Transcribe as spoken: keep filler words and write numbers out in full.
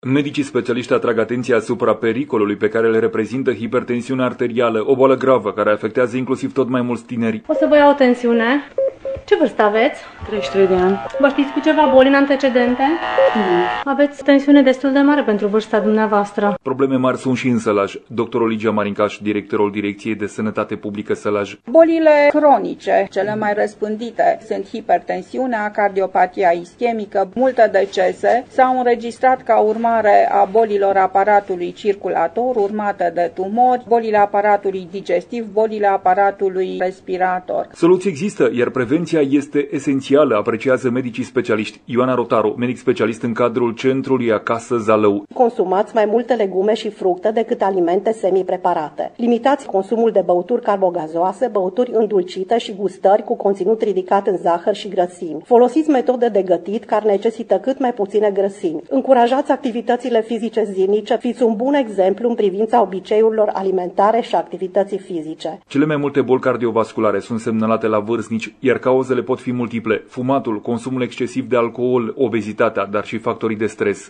Medicii specialiști atrag atenția asupra pericolului pe care le reprezintă hipertensiunea arterială, o boală gravă care afectează inclusiv tot mai mulți tineri. O să vă iau o tensiune. Ce vârstă aveți? treizeci și trei de ani. Vă știți cu ceva boli în antecedente? Nu. Aveți tensiune destul de mare pentru vârsta dumneavoastră. Probleme mari sunt și în Sălaj. Doctorul Ligia Marincaș, directorul Direcției de Sănătate Publică Sălaj. Bolile cronice, cele mai răspândite, sunt hipertensiunea, cardiopatia ischemică, multe decese s-au înregistrat ca urmare a bolilor aparatului circulator, urmate de tumori, bolile aparatului digestiv, bolile aparatului respirator. Soluții există, iar prevenția este esențială, apreciază medicii specialiști. Ioana Rotaru, medic specialist în cadrul Centrului Acasă Zalău. Consumați mai multe legume și fructe decât alimente semi-preparate. Limitați consumul de băuturi carbogazoase, băuturi îndulcite și gustări cu conținut ridicat în zahăr și grăsimi. Folosiți metode de gătit care necesită cât mai puține grăsimi. Încurajați activitățile fizice zilnice, fiți un bun exemplu în privința obiceiurilor alimentare și activității fizice. Cele mai multe boli cardiovasculare sunt semnalate la vârstnici, iar cauzele pot fi multiple: fumatul, consumul excesiv de alcool, obezitatea, dar și factorii de stres.